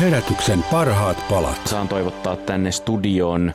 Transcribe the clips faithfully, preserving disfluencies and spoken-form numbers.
Herätyksen parhaat palat. Saan toivottaa tänne studioon.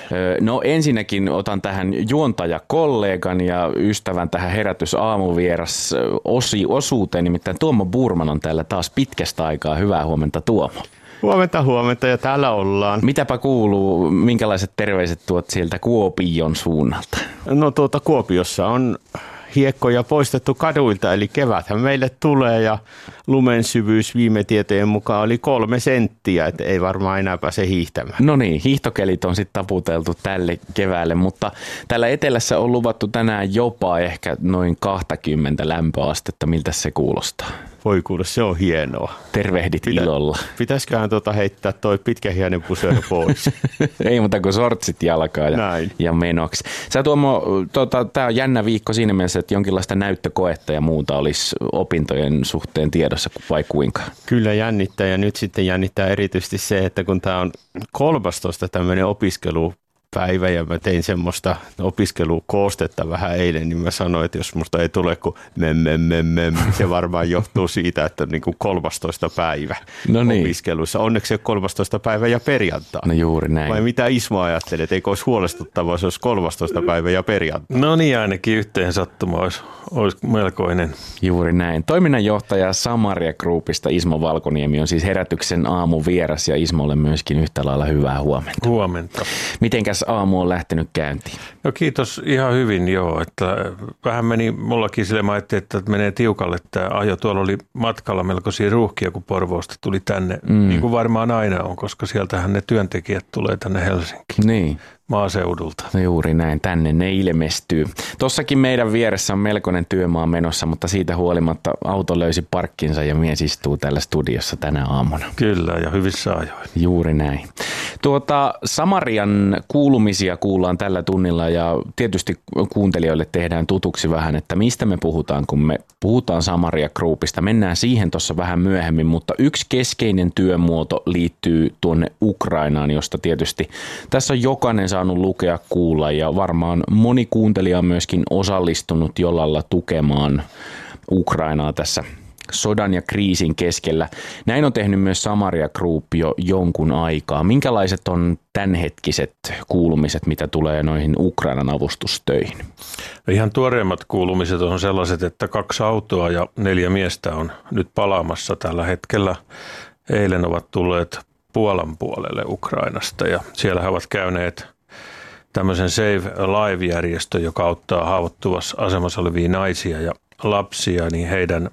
No ensinnäkin otan tähän juontajakollegan ja ystävän tähän Herätys-aamuvieras osi, osuuteen. Nimittäin Tuomo Burman on täällä taas pitkästä aikaa. Hyvää huomenta, Tuomo. Huomenta, huomenta ja täällä ollaan. Mitäpä kuuluu, minkälaiset terveiset tuot sieltä Kuopion suunnalta? No tuota Kuopiossa on hiekkoja poistettu kaduilta, eli keväthän meille tulee ja lumen syvyys viime tietojen mukaan oli kolme senttiä, että ei varmaan enää pääse hiihtämään. No niin, hiihtokelit on sitten taputeltu tälle keväälle, mutta täällä etelässä on luvattu tänään jopa ehkä noin kaksikymmentä lämpöastetta. Miltä se kuulostaa? Voi kuule, se on hienoa. Tervehdit Pitä, ilolla. Pitäisiköhän tuota heittää toi pitkähihainen pusero pois? Ei muuta kuin sortsit jalkaa ja, ja menoksi. Sä Tuomo, tota, tää on jännä viikko siinä mielessä, että jonkinlaista näyttökoetta ja muuta olisi opintojen suhteen tiedossa vai kuinka? Kyllä jännittää ja nyt sitten jännittää erityisesti se, että kun tää on kolmastoista tämmöinen opiskelu, päivä ja mä tein semmoista opiskelukoostetta vähän eilen, niin mä sanoin, että jos musta ei tule kuin mem, mem, mem, mem, se varmaan johtuu siitä, että niin kuin kolmastoista päivä no niin. Opiskeluissa. Onneksi se kolmastoista päivä ja perjantai. No juuri näin. Vai mitä Ismo ajattelet, eikö olisi huolestuttavaa, se olisi kolmastoista päivä ja perjantai? No niin, ainakin yhteen sattuma olisi, olisi melkoinen. Juuri näin. Toiminnanjohtaja Samaria Groupista Ismo Valkoniemi on siis Herätyksen aamuvieras ja Ismolle myöskin yhtä lailla hyvää huomenta. Huomenta. Mitenkäs aamu on lähtenyt käyntiin? No kiitos ihan hyvin joo, että vähän meni mullakin sille, mä ajattelin, että menee tiukalle tämä ajo. Tuolla oli matkalla melkoisia ruuhkia, kun Porvoosta tuli tänne, mm. niin kuin varmaan aina on, koska sieltähän ne työntekijät tulee tänne Helsinkiin. Niin. Maaseudulta. No juuri näin, tänne ne ilmestyy. Tossakin meidän vieressä on melkoinen työmaa menossa, mutta siitä huolimatta auto löysi parkkinsa ja mies istuu täällä studiossa tänä aamuna. Kyllä, ja hyvissä ajoin. Juuri näin. Tuota, Samarian kuulumisia kuullaan tällä tunnilla ja tietysti kuuntelijoille tehdään tutuksi vähän, että mistä me puhutaan, kun me puhutaan Samaria Groupista. Mennään siihen tuossa vähän myöhemmin, mutta yksi keskeinen työmuoto liittyy tuonne Ukrainaan, josta tietysti tässä on jokainen saanut lukea, kuulla ja varmaan moni kuuntelija on myöskin osallistunut jollain tukemaan Ukrainaa tässä sodan ja kriisin keskellä. Näin on tehnyt myös Samaria Group jo jonkun aikaa. Minkälaiset on tämänhetkiset kuulumiset, mitä tulee noihin Ukrainan avustustöihin? Ihan tuoreimmat kuulumiset on sellaiset, että kaksi autoa ja neljä miestä on nyt palaamassa tällä hetkellä. Eilen ovat tulleet Puolan puolelle Ukrainasta ja siellä he ovat käyneet tämmöisen Save Alive-järjestön, joka auttaa haavoittuvassa asemassa olevia naisia ja lapsia, niin heidän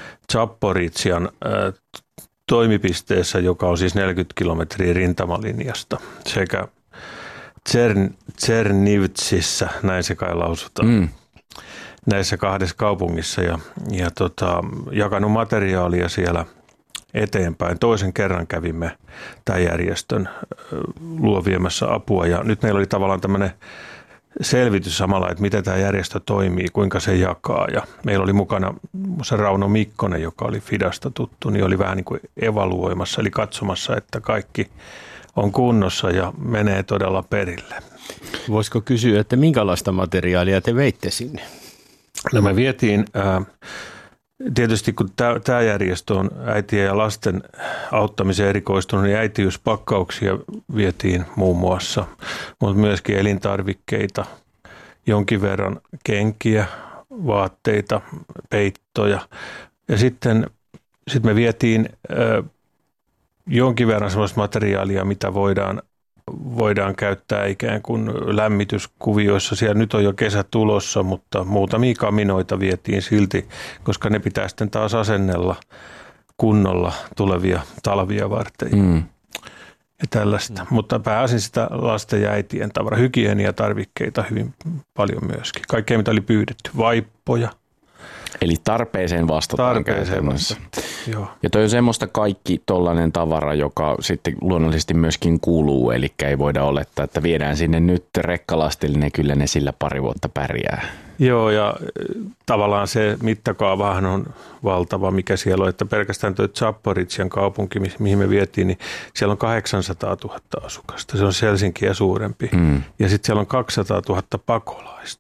Zaporitsian äh, toimipisteessä, joka on siis neljäkymmentä kilometriä rintamalinjasta, sekä Tsern, Tsernivtsissä, näin se kai lausutaan, mm. näissä kahdessa kaupungissa ja, ja tota, jakanut materiaalia siellä eteenpäin. Toisen kerran kävimme tämän järjestön luo viemässä apua ja nyt meillä oli tavallaan tämmöinen selvitys samalla, että miten tämä järjestö toimii, kuinka se jakaa. Ja meillä oli mukana se Rauno Mikkonen, joka oli Fidasta tuttu, niin oli vähän niin kuin evaluoimassa, eli katsomassa, että kaikki on kunnossa ja menee todella perille. Voisiko kysyä, että minkälaista materiaalia te veitte sinne? No me vietiin... Ää, Tietysti kun tämä järjestö on äitien ja lasten auttamiseen erikoistunut, niin äitiyspakkauksia vietiin muun muassa, mutta myöskin elintarvikkeita, jonkin verran kenkiä, vaatteita, peittoja. Ja sitten sit me vietiin ö, jonkin verran sellaista materiaalia, mitä voidaan voidaan käyttää ikään kuin lämmityskuvioissa. Siellä nyt on jo kesä tulossa, mutta muutamia kaminoita vietiin silti, koska ne pitää sitten taas asennella kunnolla tulevia talvia varten. Mm. Ja tällaista. Mm. Mutta pääasin sitä lasten ja äitien tavara, hygieniatarvikkeita hyvin paljon myöskin. Kaikkea, mitä oli pyydetty. Vaippoja. Eli tarpeeseen vastataan Tarpeeseen käytännössä. Joo. Ja toi on semmoista kaikki tollainen tavara, joka sitten luonnollisesti myöskin kuuluu, eli ei voida olettaa, että viedään sinne nyt rekkalastillinen, kyllä ne sillä pari vuotta pärjää. Joo, ja tavallaan se mittakaavahan on valtava, mikä siellä on, että pelkästään tuo Zaporitsian kaupunki, mihin me vietiin, niin siellä on kahdeksansataatuhatta asukasta, se on Helsinkiä suurempi, mm. ja sitten siellä on kaksisataatuhatta pakolaista.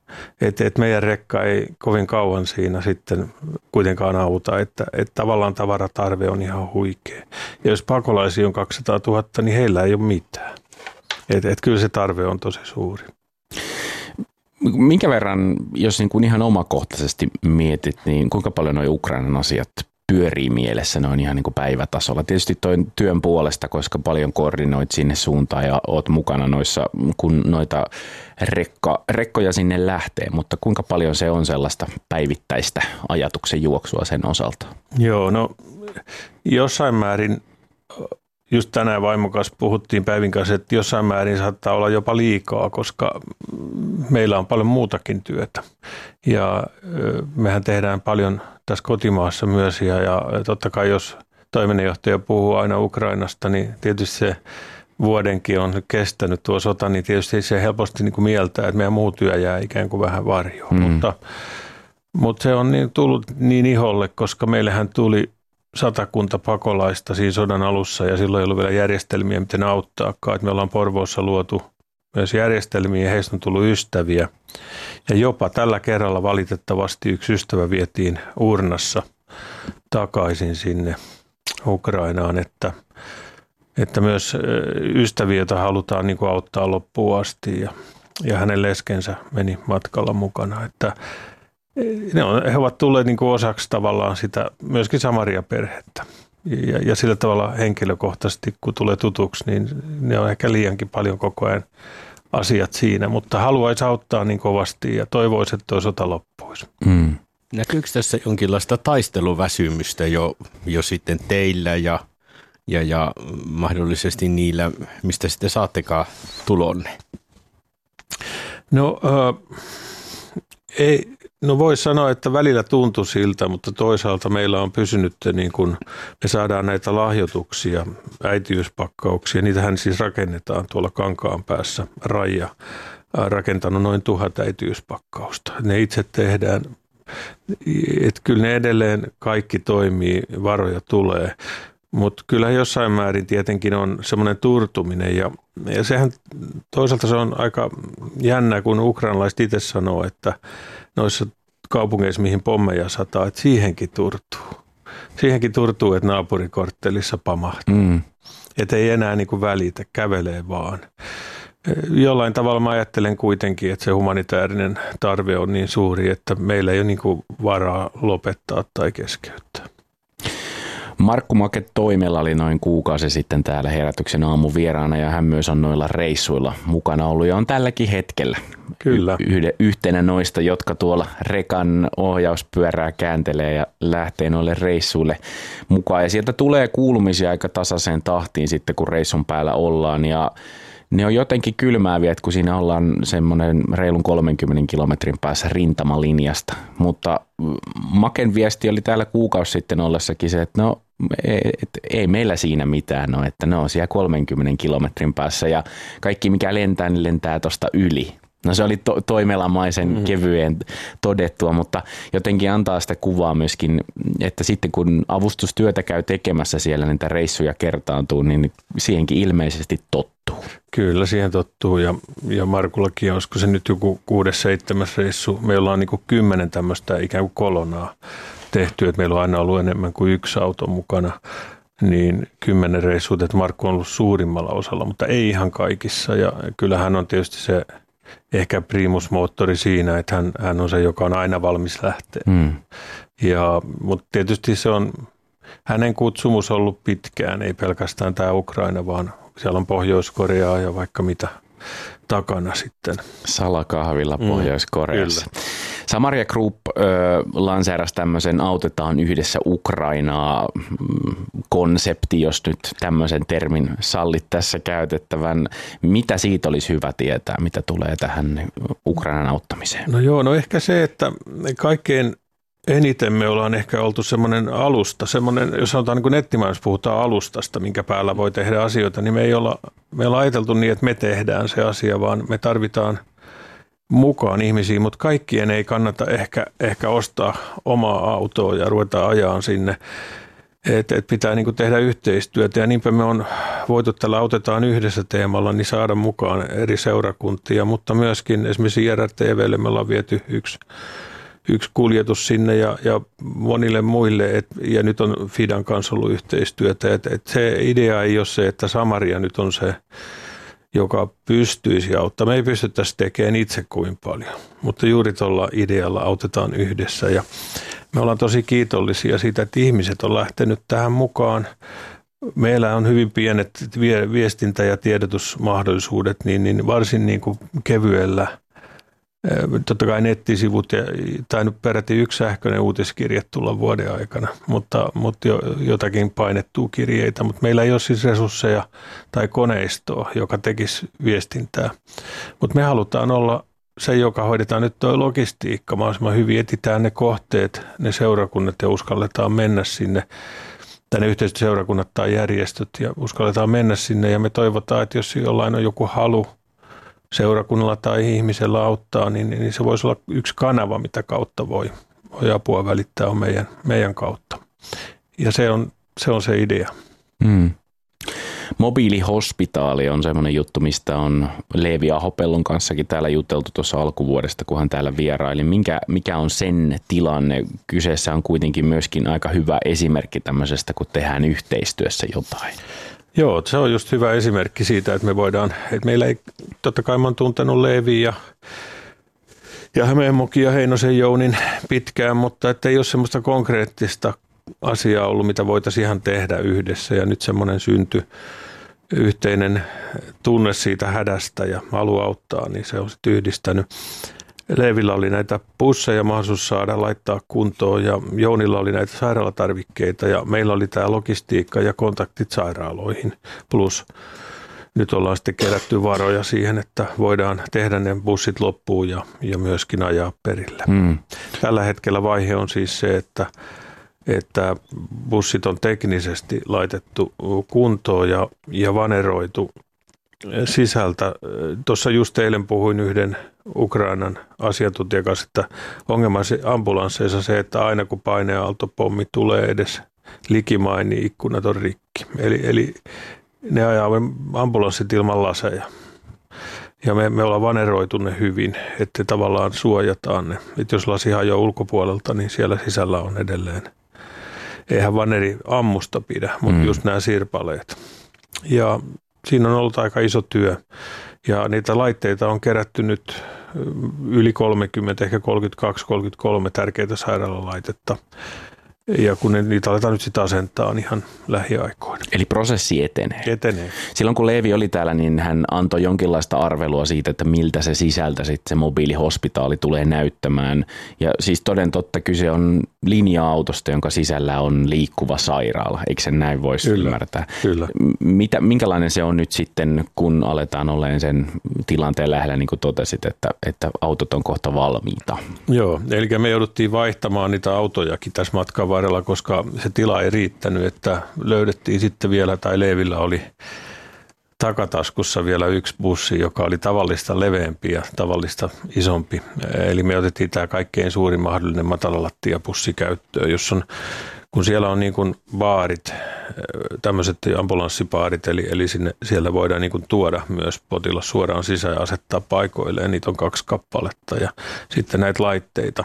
että et meidän rekka ei kovin kauan siinä sitten kuitenkaan auta, että et tavallaan tavaratarve on ihan huikea. Ja jos pakolaisia on kaksisataatuhatta, niin heillä ei ole mitään. Että et kyllä se tarve on tosi suuri. Minkä verran, jos niin kuin ihan omakohtaisesti mietit, niin kuinka paljon nuo Ukrainan asiat pyörii mielessä noin ihan niin kuin päivätasolla? Tietysti toi työn puolesta, koska paljon koordinoit sinne suuntaan ja oot mukana noissa, kun noita rekka, rekkoja sinne lähtee, mutta kuinka paljon se on sellaista päivittäistä ajatuksen juoksua sen osalta? Joo, no jossain määrin, just tänään vaimon kanssa puhuttiin Päivin kanssa, että jossain määrin saattaa olla jopa liikaa, koska meillä on paljon muutakin työtä. Ja mehän tehdään paljon tässä kotimaassa myös, ja, ja totta kai jos toiminnanjohtaja puhuu aina Ukrainasta, niin tietysti se vuodenkin on kestänyt tuo sota, niin tietysti se helposti niin kuin mieltää, että meidän muu työ jää ikään kuin vähän varjoon. Mm. Mutta, mutta se on niin, tullut niin iholle, koska meillähän tuli satakunta pakolaista siinä sodan alussa, ja silloin ei ollut vielä järjestelmiä, miten auttaakaan. Että me ollaan Porvoossa luotu myös järjestelmiä, ja heistä on tullut ystäviä. Ja jopa tällä kerralla valitettavasti yksi ystävä vietiin urnassa takaisin sinne Ukrainaan, että, että myös ystäviä, joita halutaan niin kuin auttaa loppuun asti, ja, ja hänen leskensä meni matkalla mukana. Että ne on, he ovat tulleet niin kuin osaksi tavallaan sitä myöskin Samaria-perhettä. Ja, ja sillä tavalla henkilökohtaisesti, kun tulee tutuksi, niin ne on ehkä liiankin paljon koko ajan asiat siinä, mutta haluaisi auttaa niin kovasti ja toivoisi, että tuo sota loppuisi. Mm. Näkyykö tässä jonkinlaista taisteluväsymystä jo, jo sitten teillä ja, ja, ja mahdollisesti niillä, mistä sitten saattekaan tulonne? No, äh, ei, no voisi sanoa, että välillä tuntui siltä, mutta toisaalta meillä on pysynyt, niin kun me saadaan näitä lahjoituksia, äitiyspakkauksia, niitähän siis rakennetaan tuolla Kankaanpäässä. Raija rakentanut noin tuhat äitiyspakkausta. Ne itse tehdään, että kyllä ne edelleen kaikki toimii, varoja tulee, mutta kyllä jossain määrin tietenkin on semmoinen turtuminen ja, ja sehän toisaalta se on aika jännä, kun ukrainalaiset itse sanoo, että noissa kaupungeissa, mihin pommeja sataa, että siihenkin turtuu. Siihenkin turtuu, että naapurikorttelissa pamahtaa. Mm. Että ei enää niin kuin välitä, kävelee vaan. Jollain tavalla mä ajattelen kuitenkin, että se humanitaarinen tarve on niin suuri, että meillä ei ole niin kuin varaa lopettaa tai keskeyttää. Markku Make Toimela oli noin kuukausi sitten täällä Herätyksen aamun vieraana ja hän myös on noilla reissuilla mukana ollut ja on tälläkin hetkellä. Kyllä. Y- yhtenä noista, jotka tuolla rekan ohjauspyörää kääntelee ja lähtee noille reissuille mukaan. Ja sieltä tulee kuulumisia aika tasaiseen tahtiin sitten, kun reissun päällä ollaan ja ne on jotenkin kylmääviä, että kun siinä ollaan semmoinen reilun kolmenkymmenen kilometrin päässä rintamalinjasta, mutta Maken viesti oli täällä kuukausi sitten ollessakin se, että no et, ei meillä siinä mitään ole, että ne on siellä kolmenkymmenen kilometrin päässä ja kaikki mikä lentää, niin lentää tuosta yli. No se oli to- toimelamaisen mm-hmm. kevyen todettua, mutta jotenkin antaa sitä kuvaa myöskin, että sitten kun avustustyötä käy tekemässä siellä, niitä reissuja kertaantuu, niin siihenkin ilmeisesti tottuu. Kyllä, siihen tottuu ja, ja Markullakin, olisiko se nyt joku kuudes, seitsemäs reissu. Meillä on niin kuin kymmenen tämmöistä ikään kuin kolonaa tehty, että meillä on aina ollut enemmän kuin yksi auto mukana. Niin kymmenen reissut, että Markku on ollut suurimmalla osalla, mutta ei ihan kaikissa ja kyllähän on tietysti se ehkä primusmoottori siinä, että hän, hän on se, joka on aina valmis lähteä. Mm. Ja, mutta tietysti se on hänen kutsumus ollut pitkään, ei pelkästään tämä Ukraina, vaan siellä on Pohjois-Koreaa ja vaikka mitä takana sitten. Salakahvilla Pohjois-Koreassa. Mm, Samaria Group äh, lanseerasi tämmöisen Autetaan yhdessä Ukrainaa konsepti, jos nyt tämmöisen termin sallit tässä käytettävän. Mitä siitä olisi hyvä tietää, mitä tulee tähän Ukrainan auttamiseen? No joo, no ehkä se, että kaikkein eniten me ollaan ehkä oltu semmoinen alusta, semmoinen, jos sanotaan niin kuin nettimaailmassa puhutaan alustasta, minkä päällä voi tehdä asioita, niin me ei olla, me ollaan ajateltu niin, että me tehdään se asia, vaan me tarvitaan mukaan ihmisiä, mutta kaikkien ei kannata ehkä, ehkä ostaa omaa autoa ja ruveta ajaan sinne. että et pitää niin kuin tehdä yhteistyötä ja niinpä me on voitu tällä Autetaan yhdessä teemalla niin saada mukaan eri seurakuntia, mutta myöskin esimerkiksi I R T V:lle me ollaan viety yksi, yksi kuljetus sinne ja, ja monille muille et, ja nyt on Fidan kanssa ollut yhteistyötä. Et, et se idea ei ole se, että Samaria nyt on se, joka pystyisi auttamaan. Me ei pystyttäisi tekemään itse kuin paljon, mutta juuri tuolla idealla autetaan yhdessä ja me ollaan tosi kiitollisia siitä, että ihmiset on lähtenyt tähän mukaan. Meillä on hyvin pienet viestintä- ja tiedotusmahdollisuudet, niin, niin varsin niin kuin kevyellä, totta kai nettisivut ja tainnut peräti yksi sähköinen uutiskirje tulla vuoden aikana, mutta, mutta jo, jotakin painettua kirjeitä, mutta meillä ei ole siis resursseja tai koneistoa, joka tekisi viestintää, mutta me halutaan olla se, joka hoidetaan nyt tuo logistiikka mahdollisimman hyvin, etsitään ne kohteet, ne seurakunnat ja uskalletaan mennä sinne, tai ne yhteistyöseurakunnat tai järjestöt ja uskalletaan mennä sinne ja me toivotaan, että jos jollain on joku halu seurakunnalla tai ihmisellä auttaa, niin, niin se voisi olla yksi kanava, mitä kautta voi, voi apua välittää on meidän, meidän kautta. Ja se on se, on se idea. Hmm. Mobiilihospitaali on semmoinen juttu, mistä on Leevi Ahopellun kanssakin täällä juteltu tuossa alkuvuodesta, kun hän täällä vieraili. Minkä, mikä on sen tilanne? Kyseessä on kuitenkin myöskin aika hyvä esimerkki tämmöisestä, kun tehdään yhteistyössä jotain. Joo, se on just hyvä esimerkki siitä, että me voidaan, että meillä ei, totta kai mä oon tuntenut Leeviä ja, ja Hämeenmokin ja Heinosen Jounin pitkään, mutta että ei ole semmoista konkreettista asiaa ollut, mitä voitaisiin ihan tehdä yhdessä ja nyt semmoinen synty yhteinen tunne siitä hädästä ja halu auttaa, niin se on sitten yhdistänyt. Leevillä oli näitä busseja mahdollisuus saada laittaa kuntoon ja Jounilla oli näitä sairaalatarvikkeita ja meillä oli tämä logistiikka ja kontaktit sairaaloihin. Plus nyt ollaan sitten kerätty varoja siihen, että voidaan tehdä ne bussit loppuun ja, ja myöskin ajaa perille. Hmm. Tällä hetkellä vaihe on siis se, että että bussit on teknisesti laitettu kuntoon ja, ja vaneroitu sisältä. Tuossa just eilen puhuin yhden Ukrainan asiantuntijan kanssa, että ongelma ambulansseissa se, että aina kun paineaaltopommi tulee edes likimain, niin ikkunat on rikki. Eli, eli ne ajaa ambulanssit ilman laseja. Ja me, me ollaan vaneroitu ne hyvin, että tavallaan suojataan ne. Että jos lasi hajoaa ulkopuolelta, niin siellä sisällä on edelleen. Eihän vaneri ammusta pidä, mutta mm. just nämä sirpaleet. Ja siinä on ollut aika iso työ. Ja niitä laitteita on kerätty nyt yli kolmekymmentä, ehkä kolmekymmentäkaksi kolmekymmentäkolme tärkeitä sairaalalaitetta. Ja kun ne, niitä aletaan nyt sitten asentaa ihan lähiaikoina. Eli prosessi etenee. Etenee. Silloin kun Leevi oli täällä, niin hän antoi jonkinlaista arvelua siitä, että miltä se sisältä sitten se mobiilihospitaali tulee näyttämään. Ja siis toden totta kyse on linja-autosta, jonka sisällä on liikkuva sairaala. Eikö sen näin voisi kyllä, ymmärtää? Kyllä. Mitä, minkälainen se on nyt sitten, kun aletaan olemaan sen tilanteen lähellä, niin kuin totesit, että, että autot on kohta valmiita? Joo, eli me jouduttiin vaihtamaan niitä autojakin tässä matkan varrella, koska se tila ei riittänyt, että löydettiin sitten vielä, tai Leevillä oli takataskussa vielä yksi bussi, joka oli tavallista leveämpi ja tavallista isompi. Eli me otettiin tämä kaikkein suurin mahdollinen matalalattiapussi käyttöön, jos on, kun siellä on niin kuin baarit, tämmöiset ambulanssibaarit, eli, eli sinne, siellä voidaan niin kuin tuoda myös potilas suoraan sisään ja asettaa paikoilleen. Niitä on kaksi kappaletta ja sitten näitä laitteita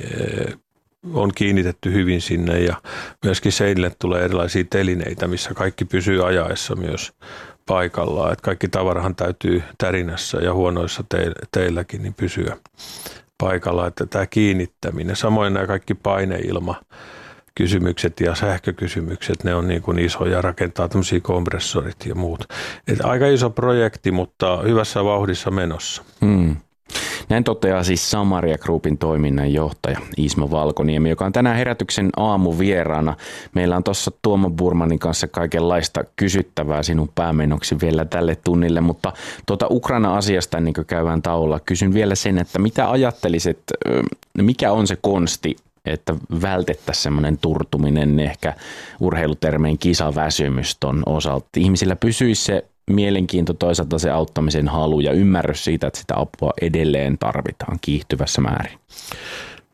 on kiinnitetty hyvin sinne ja myöskin seinille tulee erilaisia telineitä, missä kaikki pysyy ajaessa myös paikallaan. Että kaikki tavarahan täytyy tärinässä ja huonoissa teilläkin niin pysyä paikallaan, että tämä kiinnittäminen. Samoin nämä kaikki paineilma kysymykset ja sähkökysymykset, ne on niin kuin isoja, rakentaa tämmöisiä kompressorit ja muut. Et aika iso projekti, mutta hyvässä vauhdissa menossa. Hmm. Näin toteaa siis Samaria Groupin toiminnanjohtaja Ismo Valkoniemi, joka on tänään Herätyksen aamuvieraana. Meillä on tuossa Tuomo Burmanin kanssa kaikenlaista kysyttävää sinun päämenoksi vielä tälle tunnille, mutta tuota Ukraina-asiasta ennen kuin käydään tauolla, kysyn vielä sen, että mitä ajattelisit, mikä on se konsti, että vältettäisiin semmoinen turtuminen ehkä urheilutermein kisaväsymys ton osalta. Ihmisillä pysyisi se mielenkiinto, toisaalta se auttamisen halu ja ymmärrys siitä, että sitä apua edelleen tarvitaan kiihtyvässä määrin.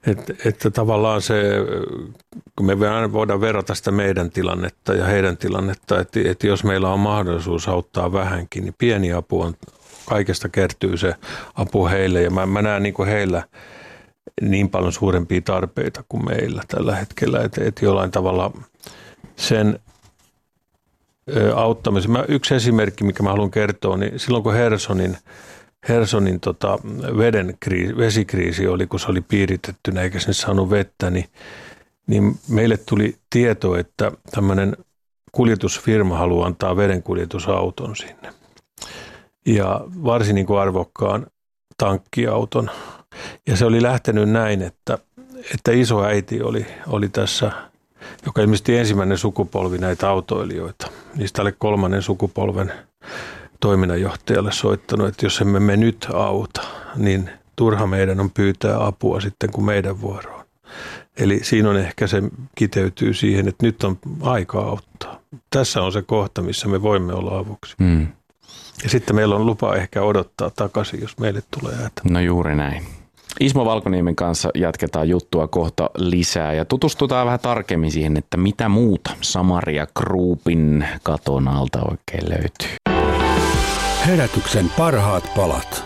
Että, että tavallaan se, kun me voidaan verrata sitä meidän tilannetta ja heidän tilannetta, että, että jos meillä on mahdollisuus auttaa vähänkin, niin pieni apu on, kaikesta kertyy se apu heille. Ja mä, mä näen niin kuin heillä niin paljon suurempia tarpeita kuin meillä tällä hetkellä, että, että jollain tavalla sen auttamisen. Mä, yksi esimerkki, mikä mä haluan kertoa, niin silloin kun Hersonin Hersonin tota, veden kriisi, vesikriisi oli, kun se oli piiritettynä eikä sinne saanut vettä, niin, niin meille tuli tieto, että tämmöinen kuljetusfirma haluaa antaa vedenkuljetusauton sinne. Ja varsin niin kuin arvokkaan tankkiauton. Ja se oli lähtenyt näin, että, että isoäiti oli, oli tässä, joka ilmeisesti ensimmäinen sukupolvi näitä autoilijoita. Niistä oli kolmannen sukupolven toiminnanjohtajalle soittanut, että jos emme me nyt auta, niin turha meidän on pyytää apua sitten, kun meidän vuoro on. Eli siinä on ehkä se kiteytyy siihen, että nyt on aika auttaa. Tässä on se kohta, missä me voimme olla avuksi. Mm. Ja sitten meillä on lupa ehkä odottaa takaisin, jos meille tulee hätä. No juuri näin. Ismo Valkoniemen kanssa jatketaan juttua kohta lisää ja tutustutaan vähän tarkemmin siihen, että mitä muuta Samaria Groupin katon alta oikein löytyy. Herätyksen parhaat palat.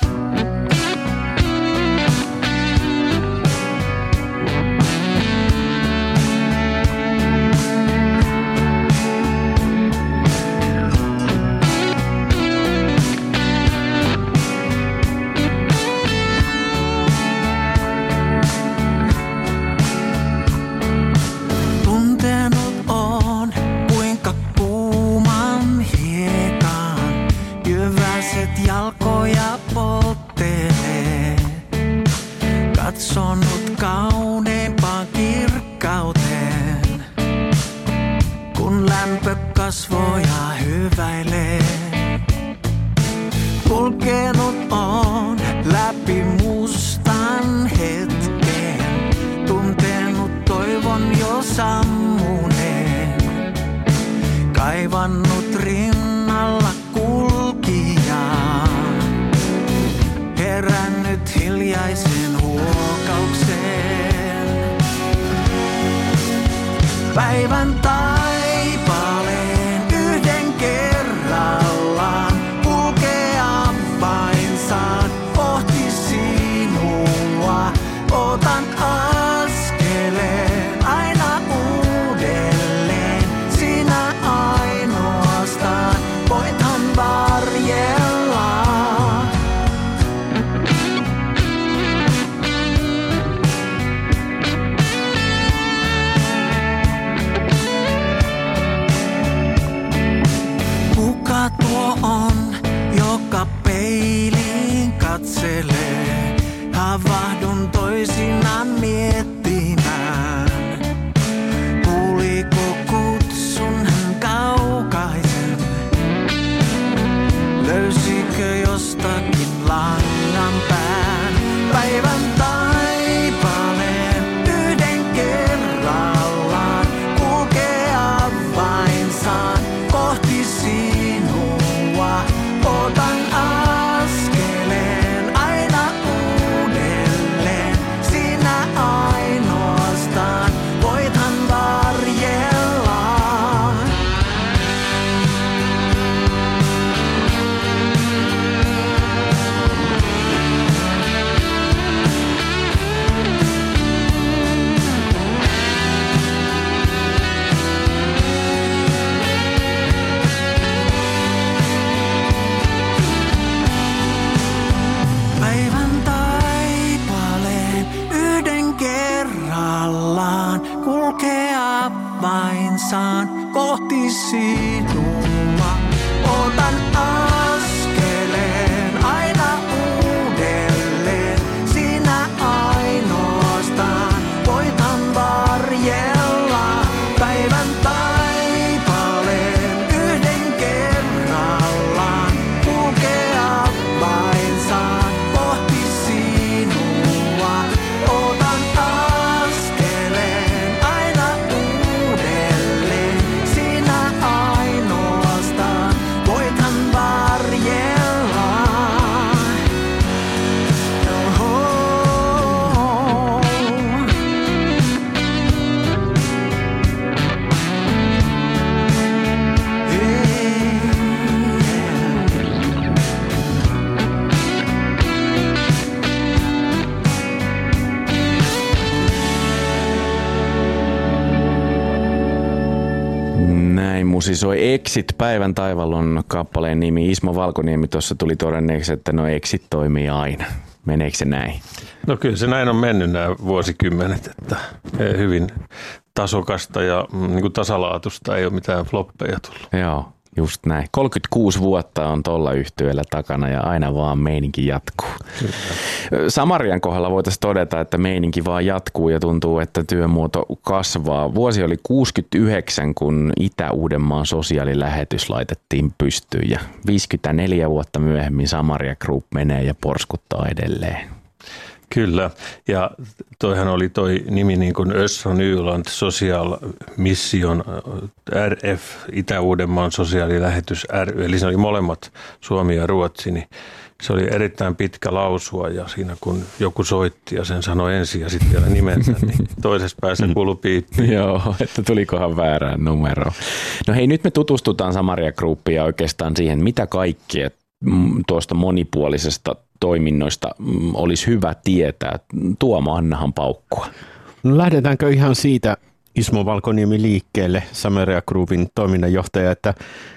Katsonut kauneempaan kirkkauteen, kun lämpö kasvoja hyväilee. Kulkenut on läpi mustan hetken, tuntenut toivon jo sammuneen. Kaivannut rinnalla kulkijaa, herännyt hiljaisen huokaukseen. Päivän taipaleen yhden kerrallaan kulkea vain saan kohti sinua. Otan askeleen aina uudelleen, sinä ainoastaan voithan varjella. Kuka tuo on, joka peiliin katselee? Havahdun toisinaan miettimään. Kuuliko kutsun hän kaukaisen? Löysikö jostakin langan pään? Päivän taipaleen yhden kerrallaan kulkea vain saan kohti sinua. Otan askeleen aina uudelleen, sinä ainoastaan voithan varjella. Päivän taipaleen yhden kerrallaan kulkea vain saan kohti sinua. Otan askeleen aina uudelleen, sinä ainoastaan voithan varjella. Päivän taipaleen yhden kerrallaan kulkea vain saan kohti sinua. Otan askeleen aina uudelleen, sinä ainoastaan voithan varjella. näin musisoi Exit, Päivän taival on kappaleen nimi. Ismo Valkoniemi tuossa tuli todenneeksi, että no Exit toimii aina. Meneekö se näin? No kyllä se näin on mennyt nämä vuosikymmenet, että hyvin tasokasta ja niin kuin tasalaatusta ei ole mitään floppeja tullut. Joo, just näin. kolmekymmentäkuusi vuotta on tuolla yhtyeellä takana ja aina vaan meininki jatkuu. Kyllä. Samarian kohdalla voitaisiin todeta, että meininki vaan jatkuu ja tuntuu, että työmuoto kasvaa. Vuosi oli kuusikymmentäyhdeksän, kun Itä-Uudenmaan sosiaalilähetys laitettiin pystyyn ja viisikymmentäneljä vuotta myöhemmin Samaria Group menee ja porskuttaa edelleen. Kyllä, ja toihan oli toi nimi niin kuin Östra Nyland Social Mission R F, Itä-Uudenmaan sosiaalilähetys ry, eli se oli molemmat Suomi ja Ruotsi, niin se oli erittäin pitkä lausua ja siinä kun joku soitti ja sen sanoi ensin ja sitten vielä nimensä, niin toisessa päässä kuului piippi. Joo, että tulikohan väärään numeroon. No hei, nyt me tutustutaan Samaria Groupia oikeastaan siihen, mitä kaikkea tuosta monipuolisesta toiminnoista olisi hyvä tietää. Tuomo, annahan paukkua. No lähdetäänkö ihan siitä, Ismo Valkoniemi, liikkeelle, Samaria Groupin toiminnanjohtaja, että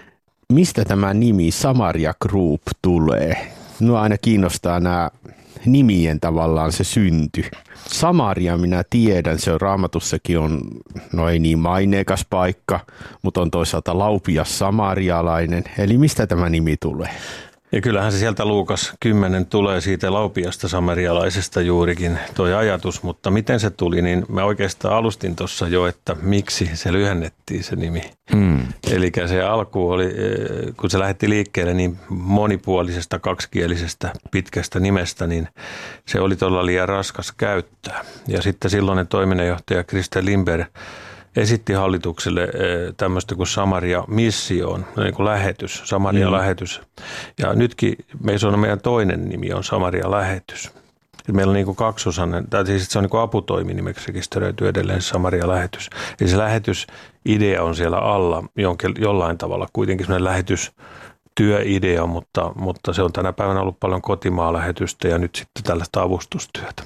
mistä tämä nimi Samaria Group tulee? No aina kiinnostaa nämä nimien tavallaan se synty. Samaria minä tiedän, se on Raamatussakin on, no ei niin maineikas paikka, mutta on toisaalta laupias samarialainen. Eli mistä tämä nimi tulee? Ja kyllähän se sieltä Luukas kymmenen tulee siitä laupiasta samarialaisesta juurikin toi ajatus, mutta miten se tuli, niin mä oikeastaan alustin tuossa jo, että miksi se lyhennettiin se nimi. Hmm. Eli se alku oli, kun se lähti liikkeelle niin monipuolisesta, kaksikielisestä, pitkästä nimestä, niin se oli todella liian raskas käyttää. Ja sitten silloinen toiminnanjohtaja Christer Lindberg esitti hallitukselle tämmöistä kuin Samaria Mission, niin kuin lähetys, Samaria mm. lähetys. Ja nytkin meissä on meidän toinen nimi on Samaria lähetys. Meillä on niin kuin kaksosainen, tai siis se on niin kuin aputoiminimeksi rekisteröity edelleen Samaria lähetys. Eli se lähetysidea on siellä alla jonkin, jollain tavalla kuitenkin semmoinen lähetystyöidea, mutta, mutta se on tänä päivänä ollut paljon kotimaa-lähetystä ja nyt sitten tällaista avustustyötä.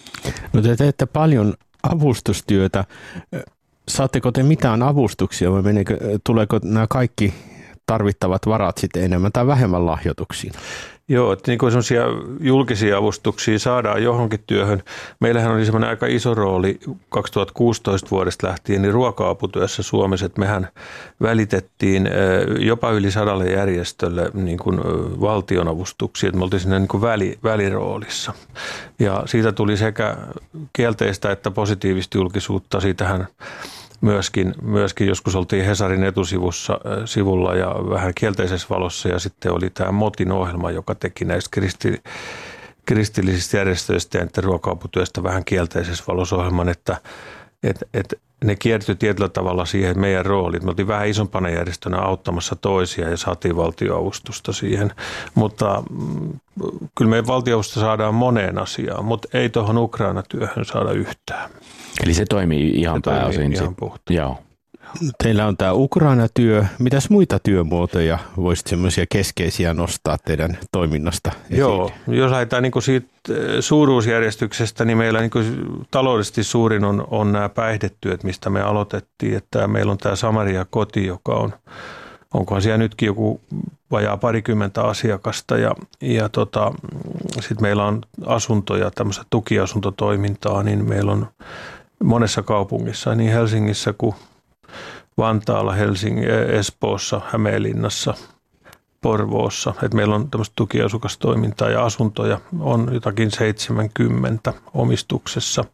No te teette paljon avustustyötä. Saatteko te mitään avustuksia vai meneekö, tuleeko nämä kaikki tarvittavat varat sitten enemmän tai vähemmän lahjoituksiin? Joo, että niin kuin sellaisia julkisia avustuksia saadaan johonkin työhön. Meillähän oli semmoinen aika iso rooli kaksituhattakuusitoista vuodesta lähtien niin ruoka-aputyössä Suomessa, että mehän välitettiin jopa yli sadalle järjestölle niin kuin valtionavustuksia, että me oltiin siinä niin kuin väli, väliroolissa. Ja siitä tuli sekä kielteistä että positiivista julkisuutta. Siitähän Myöskin, myöskin joskus oltiin Hesarin etusivussa sivulla ja vähän kielteisessä valossa ja sitten oli tämä Motin ohjelma, joka teki näistä kristi, kristillisistä järjestöistä ja ruoka-aputyöstä vähän kielteisessä valossa ohjelman, että et, et ne kiertyi tietyllä tavalla siihen meidän rooliin. Me oltiin vähän isompana järjestönä auttamassa toisia ja saatiin valtioavustusta siihen, mutta mm, kyllä meidän valtioavustusta saadaan moneen asiaan, mutta ei tuohon Ukraina-työhön saada yhtään. Eli se toimii ihan se pääosin. Toimii ihan puhtaan. Joo. Teillä on tämä Ukraina-työ. Mitäs muita työmuotoja voisit semmoisia keskeisiä nostaa teidän toiminnasta esiin? Joo, jos lähdetään niin siitä suuruusjärjestyksestä, niin meillä niin taloudellisesti suurin on, on nämä päihdetyöt, mistä me aloitettiin. Että meillä on tämä Samaria Koti, joka on, onkohan siellä nytkin joku vajaa parikymmentä asiakasta ja, ja tota, sitten meillä on asuntoja, tämmöistä tukiasuntotoimintaa, niin meillä on monessa kaupungissa, niin Helsingissä kuin Vantaalla, Helsingin, Espoossa, Hämeenlinnassa, Porvoossa. Et meillä on tämmöistä tukiasukastoimintaa ja asuntoja on jotakin seitsemänkymmentä omistuksessa.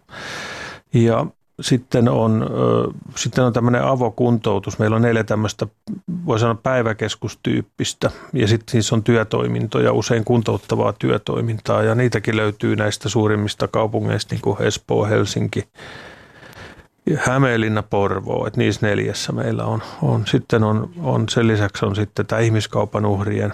Ja sitten on, sitten on tämmöinen avokuntoutus. Meillä on neljä tämmöistä, voi sanoa päiväkeskustyyppistä ja sitten siis on työtoimintoja, usein kuntouttavaa työtoimintaa ja niitäkin löytyy näistä suurimmista kaupungeista niin kuin Espoo, Helsinki, Hämeenlinna, Porvoo, että niissä neljässä meillä on. on. Sitten on, on, sen lisäksi on sitten tämä ihmiskaupan uhrien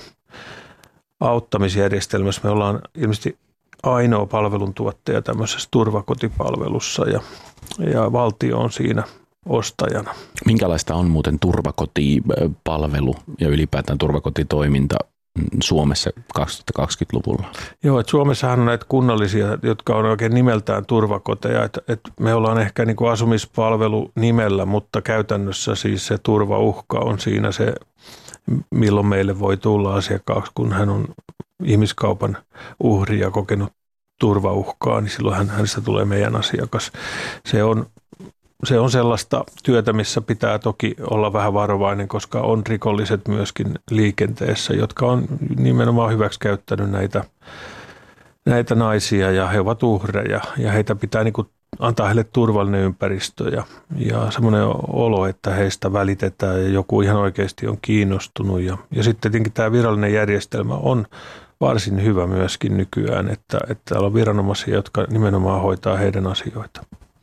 auttamisjärjestelmässä. Me ollaan ilmeisesti ainoa palveluntuottaja tämmöisessä turvakotipalvelussa ja, ja valtio on siinä ostajana. Minkälaista on muuten turvakotipalvelu ja ylipäätään turvakotitoiminta Suomessa kaksituhattakaksikymmentäluvulla? Joo, että Suomessahan on näitä kunnallisia, jotka on oikein nimeltään turvakoteja, että, että me ollaan ehkä niin kuin asumispalvelu nimellä, mutta käytännössä siis se turvauhka on siinä se, milloin meille voi tulla asiakkaaksi, kun hän on ihmiskaupan uhri ja kokenut turvauhkaa, niin silloin hän, hänestä tulee meidän asiakas. Se on, se on sellaista työtä, missä pitää toki olla vähän varovainen, koska on rikolliset myöskin liikenteessä, jotka on nimenomaan hyväksikäyttänyt näitä, näitä naisia ja he ovat uhreja ja heitä pitää niin kuin antaa heille turvallinen ympäristö ja, ja semmoinen olo, että heistä välitetään ja joku ihan oikeasti on kiinnostunut. Ja, ja sitten tietenkin tämä virallinen järjestelmä on varsin hyvä myöskin nykyään, että, että täällä on viranomaisia, jotka nimenomaan hoitaa heidän asioita.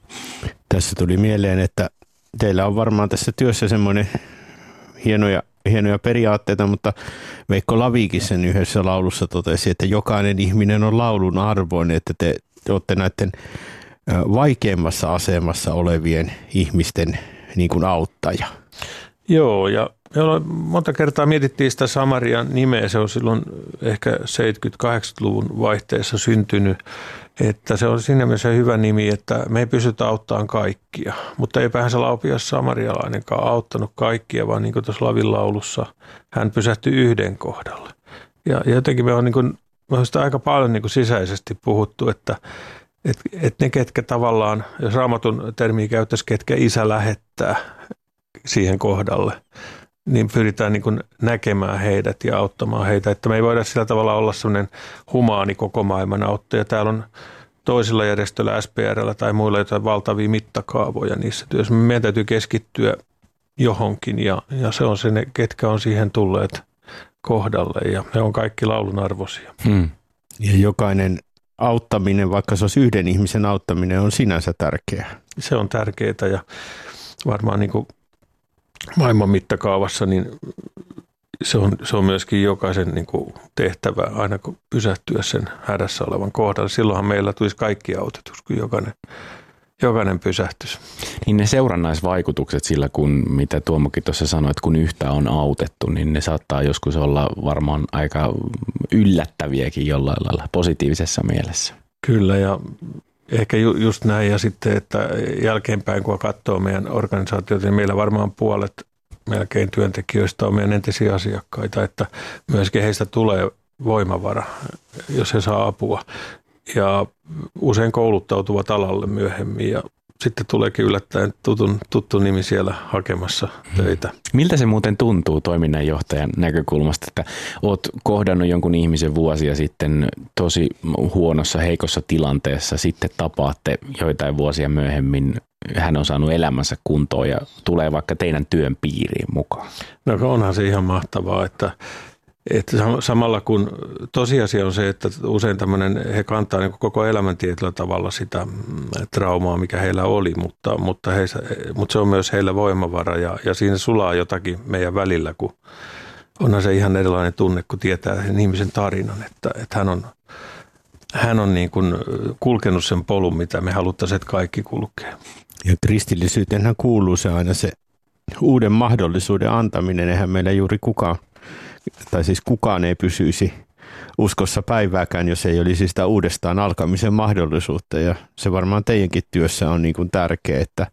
Tässä tuli mieleen, että teillä on varmaan tässä työssä semmoinen hienoja, hienoja periaatteita, mutta Veikko Lavikin sen yhdessä laulussa totesi, että jokainen ihminen on laulun arvoinen, että te, te olette näiden vaikeimmassa asemassa olevien ihmisten niin kuin auttaja. Joo, ja me ollaan, monta kertaa mietittiin sitä Samarian nimeä, se on silloin ehkä seitsemänkymmentä-kahdeksankymmentäluvun vaihteessa syntynyt, että se on siinä mielessä hyvä nimi, että me ei pystytä auttamaan kaikkia, mutta eipähän se Laupias samarialainenkaan auttanut kaikkia, vaan niin kuin tuossa Lavin laulussa hän pysähtyi yhden kohdalle. Ja, ja jotenkin me on, niin kuin, me on sitä aika paljon niin kuin sisäisesti puhuttu, että Että et ne, ketkä tavallaan, jos Raamatun termiä käyttäisi, ketkä isä lähettää siihen kohdalle, niin pyritään niin kuin näkemään heidät ja auttamaan heitä. Että me ei voida sillä tavalla olla sellainen humaani koko maailman auttaja. Täällä on toisilla järjestöillä, S P R:llä tai muilla jotain valtavia mittakaavoja niissä työssä. Meidän täytyy keskittyä johonkin ja, ja se on se, ne, ketkä on siihen tulleet kohdalle ja he on kaikki laulun arvoisia. Hmm. Ja jokainen auttaminen, vaikka se olisi yhden ihmisen auttaminen, on sinänsä tärkeää. Se on tärkeää ja varmaan niin kuin maailman mittakaavassa niin se on, se on myöskin jokaisen niin kuin tehtävä aina kun pysähtyä sen hädässä olevan kohdalle. Silloinhan meillä tulisi kaikki autetus, kun jokainen, jokainen pysähtyisi. Niin ne seurannaisvaikutukset sillä, kun mitä Tuomokin tuossa sanoi, että kun yhtä on autettu, niin ne saattaa joskus olla varmaan aika yllättäviäkin jollain lailla positiivisessa mielessä. Kyllä ja ehkä ju, just näin ja sitten, että jälkeenpäin kun katsoo meidän organisaatiota, niin meillä varmaan puolet melkein työntekijöistä on meidän entisiä asiakkaita, että myöskin heistä tulee voimavara, jos he saa apua. Ja usein kouluttautuvat alalle myöhemmin ja sitten tuleekin yllättäen tutun, tuttu nimi siellä hakemassa töitä. Miltä se muuten tuntuu toiminnanjohtajan näkökulmasta, että olet kohdannut jonkun ihmisen vuosia sitten tosi huonossa, heikossa tilanteessa, sitten tapaatte joitain vuosia myöhemmin, hän on saanut elämänsä kuntoon ja tulee vaikka teidän työn piiriin mukaan? No onhan se ihan mahtavaa, että Että samalla kun tosiasia on se, että usein tämmöinen, he kantaa niin koko elämän tietyllä tavalla sitä traumaa, mikä heillä oli, mutta, mutta, he, mutta se on myös heillä voimavara ja, ja siinä sulaa jotakin meidän välillä, kun onhan se ihan erilainen tunne, kun tietää sen ihmisen tarinan, että, että hän on, hän on niin kuin kulkenut sen polun, mitä me haluttaisiin, että kaikki kulkee. Ja kristillisyyteenhän kuuluu se aina se uuden mahdollisuuden antaminen, eihän meillä juuri kukaan tai siis kukaan ei pysyisi uskossa päivääkään, jos ei olisi sitä uudestaan alkamisen mahdollisuutta. Ja se varmaan teidänkin työssä on niin kuin tärkeää, että,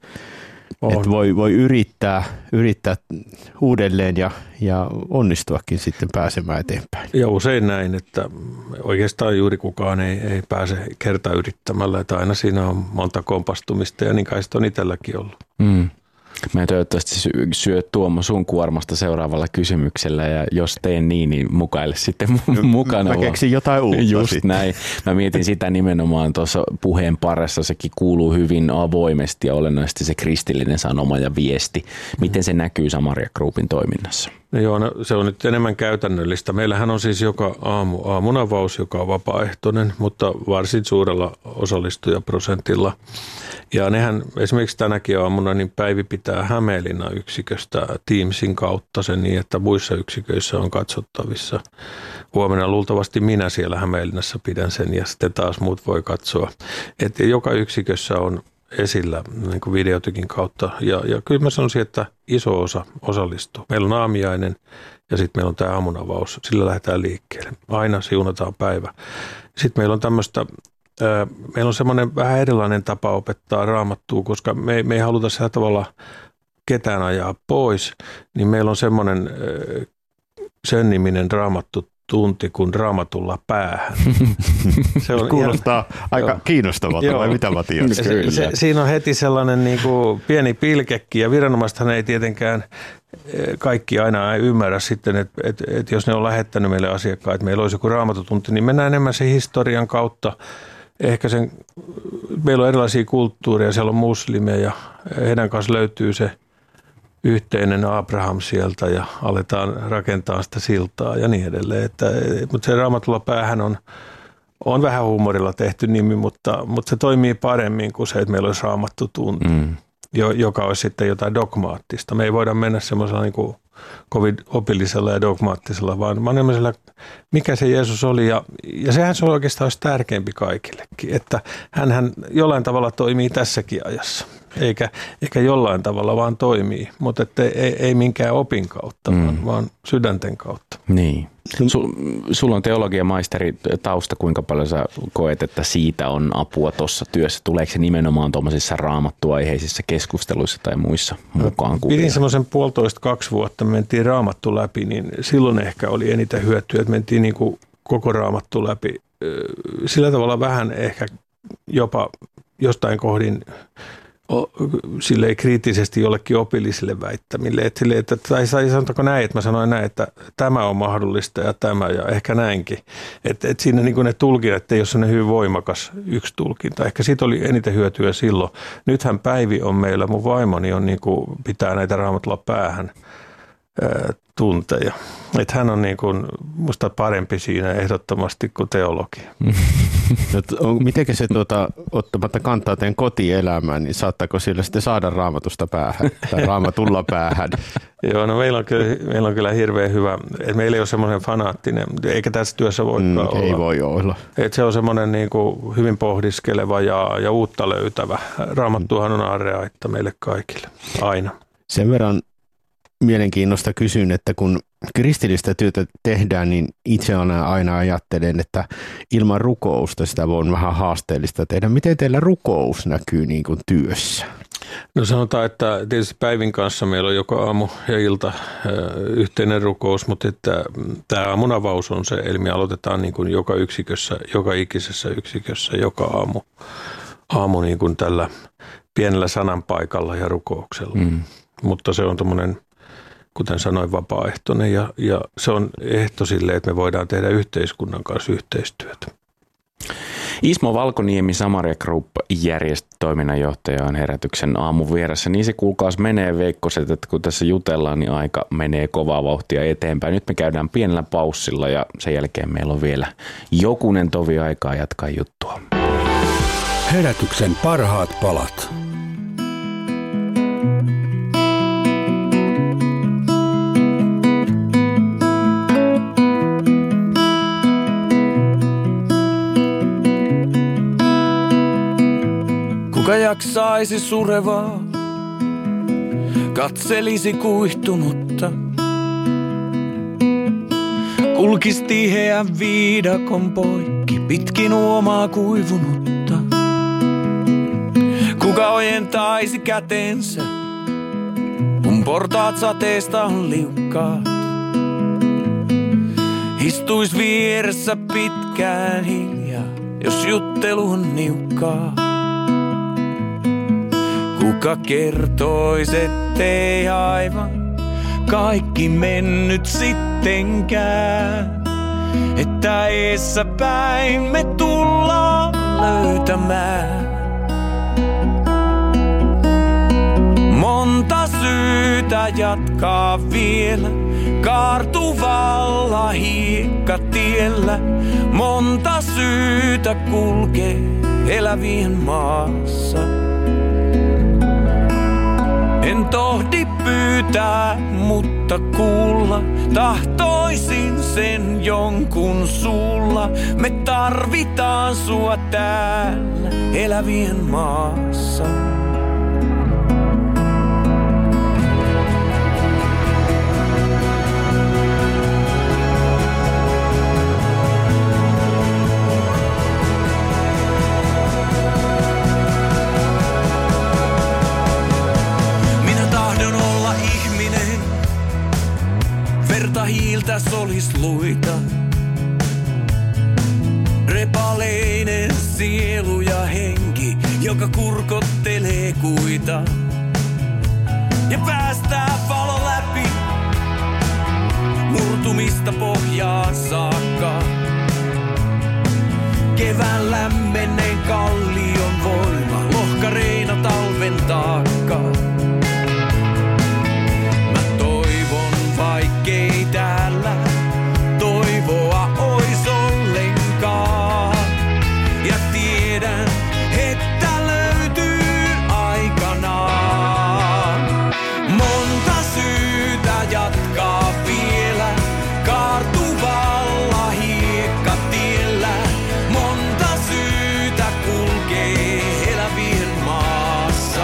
että voi, voi yrittää, yrittää uudelleen ja, ja onnistuakin sitten pääsemään eteenpäin. Ja usein näin, että oikeastaan juuri kukaan ei, ei pääse kerta yrittämällä, että aina siinä on monta kompastumista ja niin kai sitä on itselläkin ollut. Mm. Mä toivottavasti syö Tuomo sun kuormasta seuraavalla kysymyksellä ja jos teen niin, niin mukaile sitten mukana. Mä keksin jotain uutta. Just sitten. näin. Mä mietin sitä nimenomaan tuossa puheen parissa, sekin kuuluu hyvin avoimesti ja olennaisesti se kristillinen sanoma ja viesti. Miten se näkyy Samaria Groupin toiminnassa? No joo, no, se on nyt enemmän käytännöllistä. Meillähän on siis joka aamu aamunavaus, joka on vapaaehtoinen, mutta varsin suurella osallistujaprosentilla. Ja nehän esimerkiksi tänäkin aamuna niin Päivi pitää Hämeenlinnan yksiköstä Teamsin kautta sen niin, että muissa yksiköissä on katsottavissa. Huomenna luultavasti minä siellä Hämeenlinnassa pidän sen ja sitten taas muut voi katsoa. Että joka yksikössä on esillä niin kuin videotykin kautta ja, ja kyllä mä sanoisin, että iso osa osallistuu. Meillä on aamiainen Ja sitten meillä on tämä aamunavaus, sillä lähdetään liikkeelle. Aina siunataan päivä. Sitten meillä on tämmöistä, meillä on semmoinen vähän erilainen tapa opettaa raamattua, koska me, me ei haluta sillä tavalla ketään ajaa pois, niin meillä on semmoinen sen niminen raamattu tunti kuin Raamatulla päähän. Se on kuulostaa ihan, aika joo. kiinnostavalta, joo. vai mitä Matias? Se, se, siinä on heti sellainen niin kuin pieni pilkekki, ja viranomaisethan ei tietenkään kaikki aina ei ymmärrä sitten, että, että, että jos ne on lähettänyt meille asiakkaat, että meillä olisi joku raamatutunti, niin mennään enemmän sen historian kautta. Ehkä sen, meillä on erilaisia kulttuureja, siellä on muslimeja, heidän kanssa löytyy se yhteinen Abraham sieltä ja aletaan rakentaa sitä siltaa ja niin edelleen. Että, mutta se Raamatulla päähän on, on vähän huumorilla tehty nimi, mutta, mutta se toimii paremmin kuin se, että meillä olisi raamattu tunti, mm. joka olisi sitten jotain dogmaattista. Me ei voida mennä semmoisella niin kuin kovin opillisella ja dogmaattisella, vaan vaan mikä se Jeesus oli. Ja, ja sehän se oikeastaan olisi tärkeämpi kaikillekin, että hänhän jollain tavalla toimii tässäkin ajassa. Eikä, eikä jollain tavalla vaan toimii, mutta että ei, ei minkään opin kautta, mm. vaan, vaan sydänten kautta. Niin. Sul, sulla on teologian maisteri tausta, kuinka paljon sä koet, että siitä on apua tuossa työssä? Tuleeko se nimenomaan tuommoisissa raamattuaiheisissa keskusteluissa tai muissa mukaan kuvia? Pidin semmoisen puolitoista kaksi vuotta, me mentiin raamattu läpi, niin silloin ehkä oli eniten hyötyä, että mentiin niin kuin koko raamattu läpi. Sillä tavalla vähän ehkä jopa jostain kohdin silleen kriittisesti jollekin opillisille väittämille. Että, että, tai sanotaanko näin, että mä sanoin näin, että tämä on mahdollista ja tämä ja ehkä näinkin. Että, että siinä niin kuin ne tulkinnat ei ole sellainen hyvin voimakas yksi tulkinta. Ehkä siitä oli eniten hyötyä silloin. Nythän Päivi on meillä, mun vaimoni on niin kuin, pitää näitä Raamatulla päähän ää, tunteja. Että hän on niin kuin musta parempi siinä ehdottomasti kuin teologia. Mitenkä se tuota, ottamatta kantaa teidän kotielämään, niin saattaako sillä sitten saada raamatusta päähän tai raamatulla päähän? Joo, no meillä on kyllä, meillä on kyllä hirveän hyvä, että meillä ei ole semmoinen fanaattinen, eikä tässä työssä voikaan mm, olla. Ei voi olla. Että se on semmoinen niin kuin hyvin pohdiskeleva ja, ja uutta löytävä. Raamattuhan on aarreaitta meille kaikille, aina. Sen verran mielenkiinnosta kysyn, että kun kristillistä työtä tehdään, niin itse aina ajattelen, että ilman rukousta sitä on vähän haasteellista tehdä. Miten teillä rukous näkyy niin kuin työssä? No sanotaan, että tietysti Päivin kanssa meillä on joka aamu ja ilta yhteinen rukous, mutta että tämä aamunavaus on se, eli me aloitetaan niin kuin joka yksikössä, joka ikisessä yksikössä, joka aamu, aamu niin kuin tällä pienellä sananpaikalla ja rukouksella. Mm. Mutta se on tommoinen, kuten sanoin, vapaaehtoinen ja, ja se on ehto sille, että me voidaan tehdä yhteiskunnan kanssa yhteistyötä. Ismo Valkoniemi, Samaria Group-järjestötoiminnanjohtaja on Herätyksen aamun vieressä. Niin se kuulkaas menee, Veikkoset, että kun tässä jutellaan, niin aika menee kovaa vauhtia eteenpäin. Nyt me käydään pienellä paussilla ja sen jälkeen meillä on vielä jokunen tovi aikaa jatkaa juttua. Herätyksen parhaat palat. Kuka jaksaisi surevaa, katselisi kuihtunutta, kulkisi tiheän viidakon poikki pitkin uomaa kuivunutta. Kuka ojentaisi kätensä, kun portaat sateesta on liukkaat, istuis vieressä pitkään hiljaa, jos juttelu on niukkaa. Kuka kertois, ettei aivan kaikki mennyt sittenkään, että eessä päin me tullaan löytämään. Monta syytä jatkaa vielä kaartuvalla hiekkatiellä, monta syytä kulkee elävien maassa. En tohdi pyytää, mutta kuulla tahtoisin sen jonkun suulla. Me tarvitaan sua täällä elävien maassa. miltä solis luita. Repaleinen sielu ja henki, joka kurkottelee kuita. Ja päästää valo läpi, murtumista pohjaan saakka. Kevään lämmenneen kallion voima, lohkareina talven taakka. Mä toivon, vaikkei täällä toivoa ois ollenkaan. Ja tiedän, että löytyy aikanaan. Monta syytä jatkaa vielä kaartuvalla hiekkatiellä. Monta syytä kulkee elävien maassa.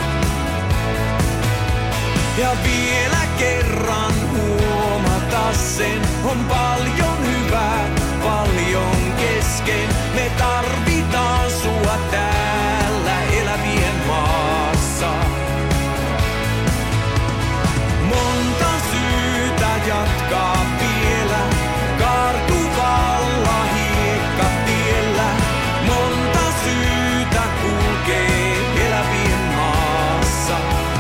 Ja vielä kerran huomata sen, on paljon hyvää, paljon kesken. Me tarvitaan sua täällä elävien maassa. Monta syytä jatkaa vielä kaartuvalla hiekkatiellä. Monta syytä kulkee elävien maassa.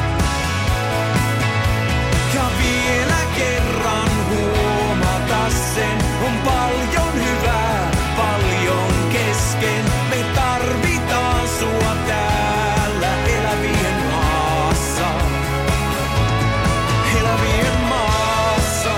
Ja vielä kerran huomata sen, on paljon hyvää, paljon kesken. Me tarvitaan sua täällä elävien maassa. Elävien maassa.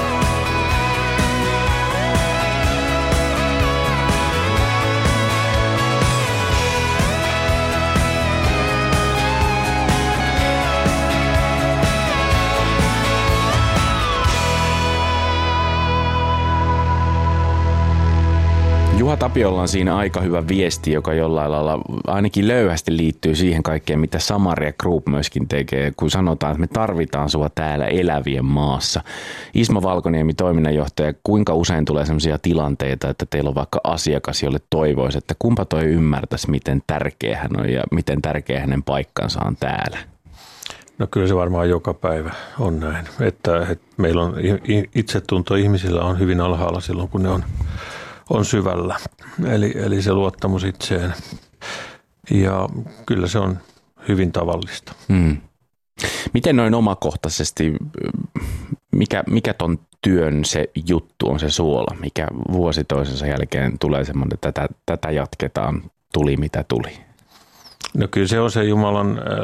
Juha Tapiolla on siinä aika hyvä viesti, joka jollain lailla ainakin löyhästi liittyy siihen kaikkeen, mitä Samaria Group myöskin tekee, kun sanotaan, että me tarvitaan sua täällä elävien maassa. Ismo Valkoniemi, toiminnanjohtaja, kuinka usein tulee sellaisia tilanteita, että teillä on vaikka asiakas, jolle toivoisi, että kumpa toi ymmärtäisi, miten tärkeä hän on ja miten tärkeä hänen paikkansa on täällä? No kyllä se varmaan joka päivä on näin, että, että meillä on itsetunto ihmisillä on hyvin alhaalla silloin, kun ne on on syvällä, eli, eli se luottamus itseen. Ja kyllä se on hyvin tavallista. Hmm. Miten noin omakohtaisesti, mikä, mikä ton työn se juttu on se suola, mikä vuosi toisensa jälkeen tulee semmoinen, että tätä, tätä jatketaan, tuli mitä tuli? No kyllä se on se Jumalan äh,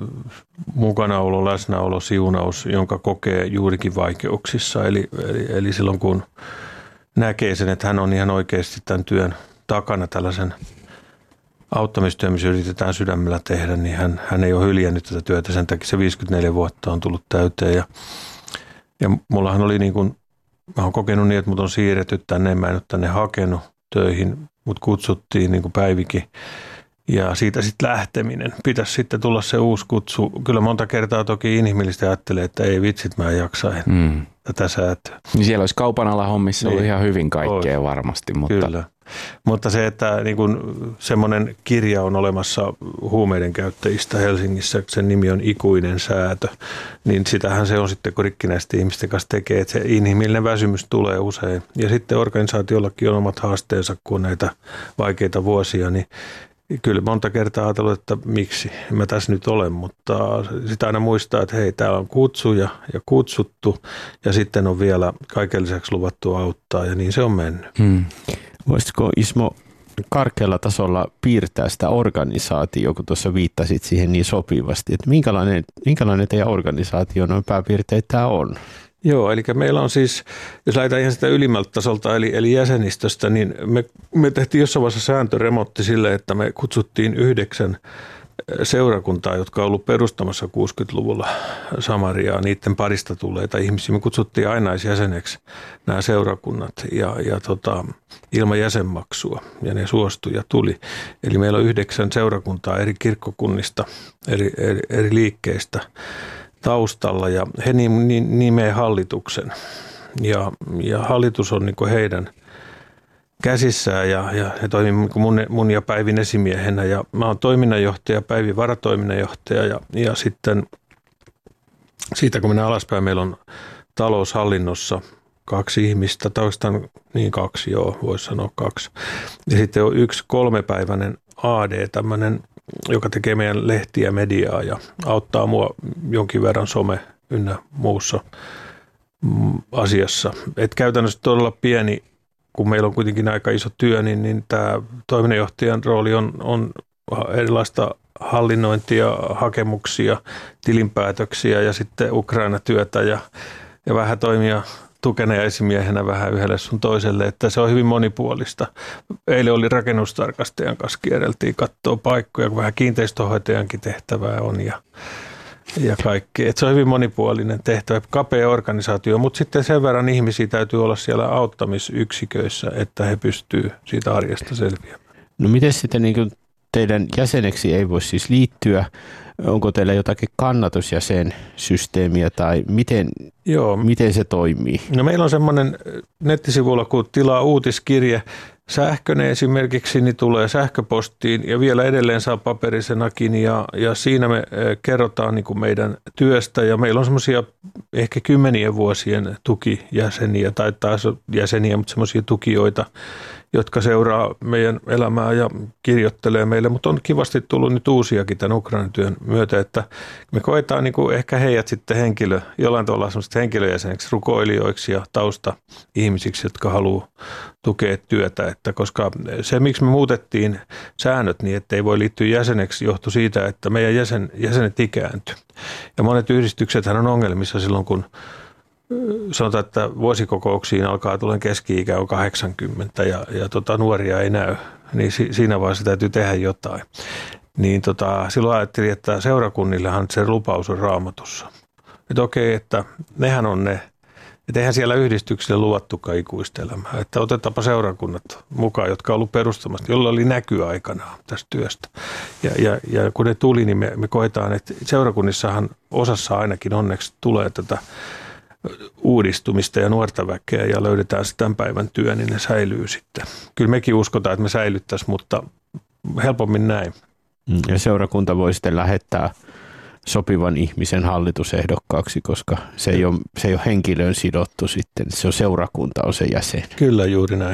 mukanaolo, läsnäolo, siunaus, jonka kokee juurikin vaikeuksissa. Eli, eli, eli silloin kun näkee sen, että hän on ihan oikeasti tämän työn takana tällaisen auttamistyön, missä yritetään sydämellä tehdä, niin hän, hän ei ole hyljännyt tätä työtä. Sen takia se viisikymmentäneljä vuotta on tullut täyteen. Ja, ja mullahan oli niin kuin, mä oon kokenut niin, että mut on siirretty tänne, mä en ole tänne hakenut töihin, mut kutsuttiin niin kuin Päivikin. Ja siitä sitten lähteminen. Pitäisi sitten tulla se uusi kutsu. Kyllä monta kertaa toki inhimillisesti ajattelee, että ei vitsit, mä en jaksa mm. tätä säätöä. Niin siellä olisi kaupan ala hommissa niin, ollut ihan hyvin kaikkea olisi varmasti. Mutta kyllä. Mutta se, että niin kun semmoinen kirja on olemassa huumeiden käyttäjistä Helsingissä, sen nimi on Ikuinen säätö, niin sitähän se on sitten, kun rikkinäisten ihmisten kanssa tekee, että se inhimillinen väsymys tulee usein. Ja sitten organisaatiollakin on omat haasteensa, kun on näitä vaikeita vuosia, niin kyllä monta kertaa ajatellut, että miksi mä tässä nyt olen, mutta sitä aina muistaa, että hei, täällä on kutsuja ja kutsuttu ja sitten on vielä kaiken lisäksi luvattu auttaa ja niin se on mennyt. Hmm. Voisitko Ismo karkealla tasolla piirtää sitä organisaatiota, kun tuossa viittasit siihen niin sopivasti, että minkälainen, minkälainen teidän organisaatio noin pääpiirteittäin on? Joo, eli meillä on siis, jos lähdetään ihan sitä ylimmältä tasolta, eli, eli jäsenistöstä, niin me, me tehtiin jossain vaiheessa sääntöremontti sille, että me kutsuttiin yhdeksän seurakuntaa, jotka on ollut perustamassa kuusikymmentäluvulla Samariaa, niiden parista tulleita ihmisiä. Me kutsuttiin ainaisjäseneksi nämä seurakunnat ja, ja tota, ilman jäsenmaksua, ja ne suostui ja tuli. Eli meillä on yhdeksän seurakuntaa eri kirkkokunnista, eri, eri, eri liikkeistä taustalla, ja he nimeä hallituksen. Ja, ja hallitus on niin kuin heidän käsissään, ja, ja he toimivat mun, mun ja Päivin esimiehenä, ja mä oon toiminnanjohtaja, Päivi varatoiminnanjohtaja, ja, ja sitten siitä kun mennään alaspäin, meillä on taloushallinnossa kaksi ihmistä, tai oikeastaan niin kaksi, joo, voisi sanoa kaksi. Ja sitten on yksi kolmepäiväinen A D, tämmöinen, joka tekee meidän lehtiä, mediaa ja auttaa mua jonkin verran some ynnä muussa asiassa. Et käytännössä todella pieni, kun meillä on kuitenkin aika iso työ, niin, niin tämä toiminnanjohtajan rooli on, on erilaista hallinnointia, hakemuksia, tilinpäätöksiä ja sitten Ukraina-työtä ja, ja vähän toimia tukena ja esimiehenä vähän yhdelle sun toiselle, että se on hyvin monipuolista. Eilen oli rakennustarkastajan kanssa, kierreltiin katsoa paikkoja, kun vähän kiinteistöhoitajankin tehtävää on ja, ja kaikki. Et se on hyvin monipuolinen tehtävä, kapea organisaatio, mutta sitten sen verran ihmisiä täytyy olla siellä auttamisyksiköissä, että he pystyvät siitä arjesta selviämään. No miten sitten niin kuin teidän jäseneksi ei voi siis liittyä? Onko teillä jotakin kannatusjäsensysteemiä tai miten, Joo. miten se toimii? No meillä on semmoinen nettisivulla, kun tilaa uutiskirje, sähköinen esimerkiksi, niin tulee sähköpostiin ja vielä edelleen saa paperisenakin ja, ja siinä me kerrotaan niin kuin meidän työstä ja meillä on semmoisia ehkä kymmenien vuosien tukijäseniä tai taas jäseniä, mutta semmoisia tukijoita, jotka seuraa meidän elämää ja kirjoittelee meille, mutta on kivasti tullut nyt uusiakin tämän Ukrainan työn myötä, että me koetaan niin kuin ehkä heidät sitten henkilö, jollain tavalla semmoista henkilöjäseneksi, rukoilijoiksi ja tausta-ihmisiksi, jotka haluaa tukea työtä, että koska se, miksi me muutettiin säännöt niin, että ei voi liittyä jäseneksi, johtui siitä, että meidän jäsen, jäsenet ikääntyi. Ja monet yhdistyksethän on ongelmissa silloin, kun sanotaan, että vuosikokouksiin alkaa tulla keski-ikä on kahdeksankymmentä ja, ja tota, nuoria ei näy, niin si, siinä vaiheessa täytyy tehdä jotain. Niin tota, silloin ajattelin, että seurakunnillehan se lupaus on Raamatussa. Että okei, että nehän on ne, että eihän siellä yhdistyksille luvattukaan ikuista elämää. Että otetaanpa seurakunnat mukaan, jotka on ollut perustamassa, jolla oli näky aikanaan tästä työstä. Ja, ja, ja kun ne tuli, niin me, me koetaan, että seurakunnissahan osassa ainakin onneksi tulee tätä uudistumista ja nuorta väkeä ja löydetään se tämän päivän työ, niin ne säilyy sitten. Kyllä mekin uskotaan, että me säilyttäisiin, mutta helpommin näin. Ja seurakunta voi sitten lähettää sopivan ihmisen hallitusehdokkaaksi, koska se ei ole, se ei ole henkilöön sidottu sitten. Se on seurakunta, on se jäsen. Kyllä, juuri näin.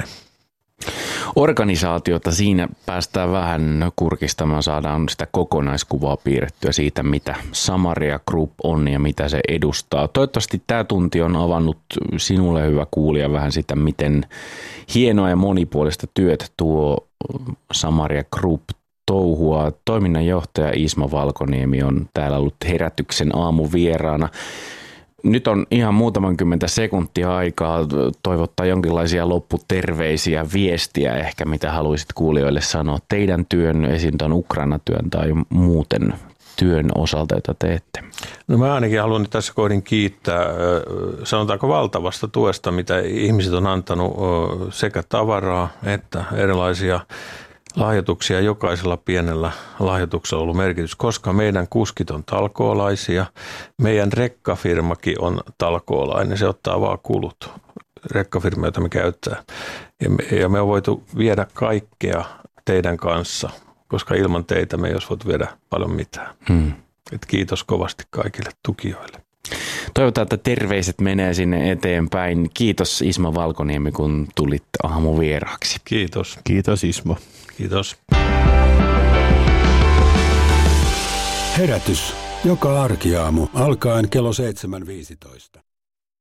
Organisaatiota siinä päästään vähän kurkistamaan, saadaan sitä kokonaiskuvaa piirrettyä siitä, mitä Samaria Group on ja mitä se edustaa. Toivottavasti tämä tunti on avannut sinulle, hyvä kuulija, vähän sitä, miten hienoa ja monipuolista työtä tuo Samaria Group touhua. Toiminnanjohtaja Ismo Valkoniemi on täällä ollut Herätyksen aamuvieraana. Nyt on ihan muutaman kymmentä sekuntia aikaa toivottaa jonkinlaisia lopputerveisiä, viestiä ehkä, mitä haluaisit kuulijoille sanoa teidän työn, esiin tuon Ukraina-työn tai muuten työn osalta, jota teette. No mä ainakin haluan nyt tässä kohdin kiittää, sanotaanko valtavasta tuesta, mitä ihmiset on antanut sekä tavaraa että erilaisia lahjoituksia. Jokaisella pienellä lahjoituksella on ollut merkitys, koska meidän kuskit on talkoolaisia. Meidän rekkafirmakin on talkoolainen, se ottaa vaan kulut. Rekkafirma, jota me käyttää. Ja me, ja me on voitu viedä kaikkea teidän kanssa, koska ilman teitä me ei olisi voitu viedä paljon mitään. Hmm. Et kiitos kovasti kaikille tukijoille. Toivotaan, että terveiset menee sinne eteenpäin. Kiitos Ismo Valkoniemi, kun tulit aamuvieraaksi. Kiitos. Kiitos Ismo. Kiitos. Herätys joka arkiaamu alkaen kello seitsemän viisitoista.